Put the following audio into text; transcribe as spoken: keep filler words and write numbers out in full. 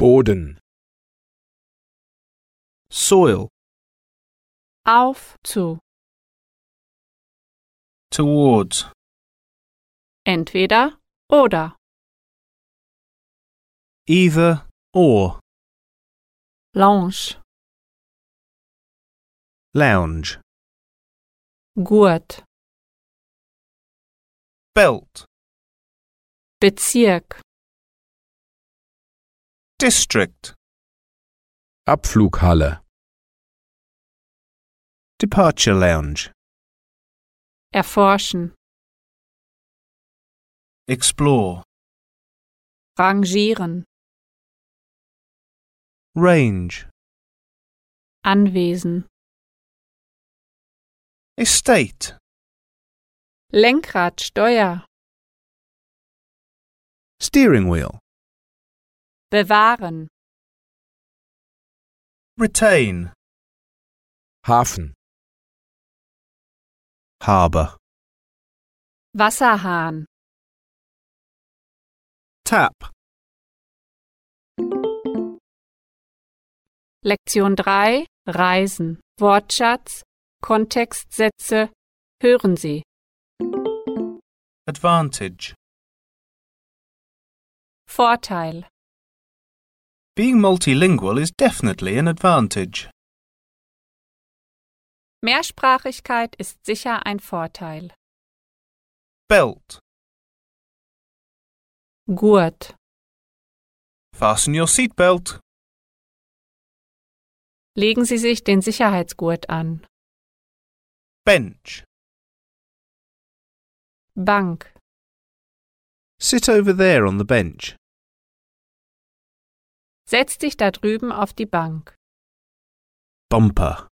Boden. Soil. Auf, zu. Towards. Entweder oder. Either or. Lounge. Lounge. Gurt. Belt. Bezirk. District. Abflughalle. Departure lounge. Erforschen. Explore. Rangieren. Range. Anwesen. Estate. Lenkrad, Steuer. Steering wheel. Bewahren. Retain. Hafen. Harbour. Wasserhahn. Tap. Lektion drei. Reisen. Wortschatz. Kontextsätze. Hören Sie. Advantage. Vorteil. Being multilingual is definitely an advantage. Mehrsprachigkeit ist sicher ein Vorteil. Belt. Gurt. Fasten your seatbelt. Legen Sie sich den Sicherheitsgurt an. Bench. Bank. Sit over there on the bench. Setz dich da drüben auf die Bank. Bumper.